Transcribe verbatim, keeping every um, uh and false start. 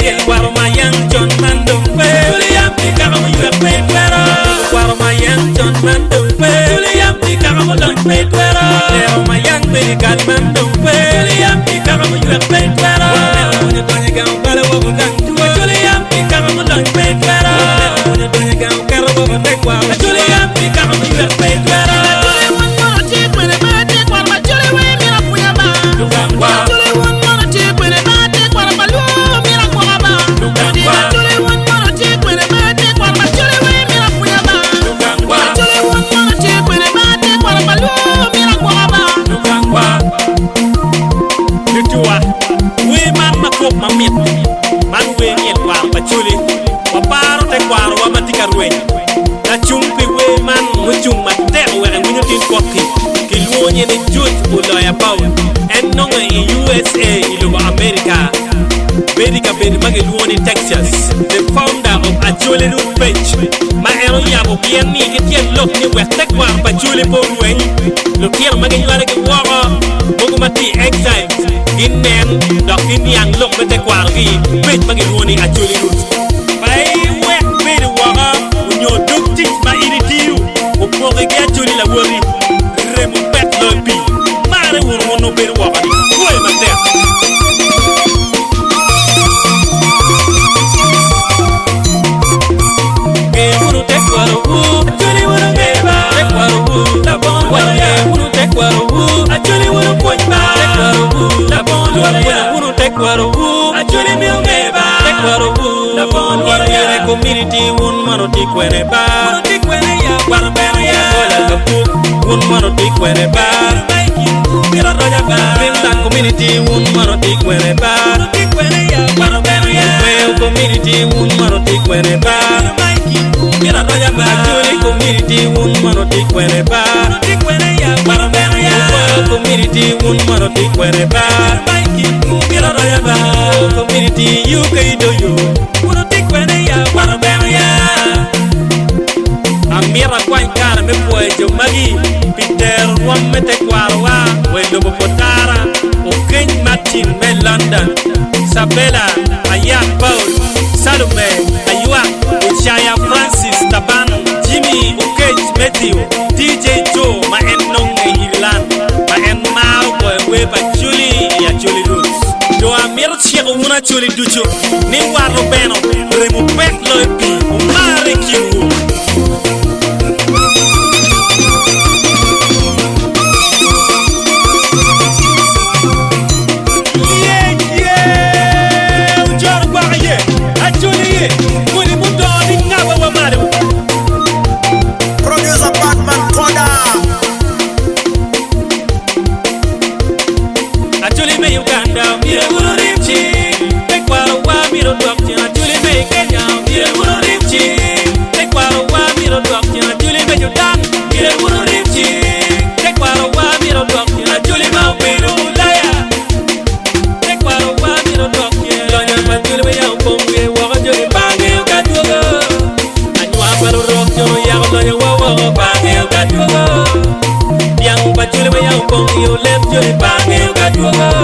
el guaro mayang chon mandong pe Juliam di kakamu yue pe tuero guaro mayang chon mandong pe Juliam di kakamu don pe tuero leo mayang pe gal mandong pe Juliam di kakamu yue pe tuero Unya tonya gam bala wo bundang tuwa Juliam di kakamu don pe tuero Unya tonya gam karo wo bundang kwa Juliam di kakamu yue pe tuero mamit man we ngel wa pa chuli wa paro te kwaro wa matika ruwe la chumpi we man we chung matte we ngu tin kokki ki luonye ni jut ulo ya paw en nonga i U S A ilo wa America America beri magi luoni Texas the founder of Acholi Root Page ma ero ya bo bien ni ke tien lok ni we te kwaro pa chuli po ruwe lo kiel magi nyare ke wa bogo mati exile Ginen dok ini yang lok bete kwargi pej magi ruoni Acholi Root bai we beri waga unyo dukti ma iri tiu o poge ke Acholi la wori remo pet lopi mare wuro no beri waga ni we mate ke wuro te kwaro wu Acholi wuro beba te kwaro wu la bon wala wuro te kwaro wu Acholi wuro kwanya te kwaro wu la bon wala wuro te kwaro wu Acholi mi ngeba te kwaro wu la bon wala yere community won mano ti kwene ba wuro ti kwene ya kwaro beno ya wala la pu won mano ti kwene ba mira roja ba binda community won mano ti kwene ba wuro ti kwene ya kwaro beno ya well community won mano ti kwene ba mira roja ba Acholi community won mano ti kwene ba wuro ti kwene ya kwaro beno ya well community won mano ti kwene ba mira roja ba community you kai do yo wuro ti kwene ya kwaro beno ya Amira kwan kara me poe jo magi Peter wamme te kwarwa wendo bo potara o Ken Martin me London Sabella Ayat Paul Salome Aywa Uchaya Francis Taban Jimmy Okej Matthew D J Joe ma en nonge Irland ma en mau boy we ba Chuli ya Chuli Roots do Amira chego una Chuli ducho ni waro beno remo pet lopi o mare kiwu Yo left you bang you got you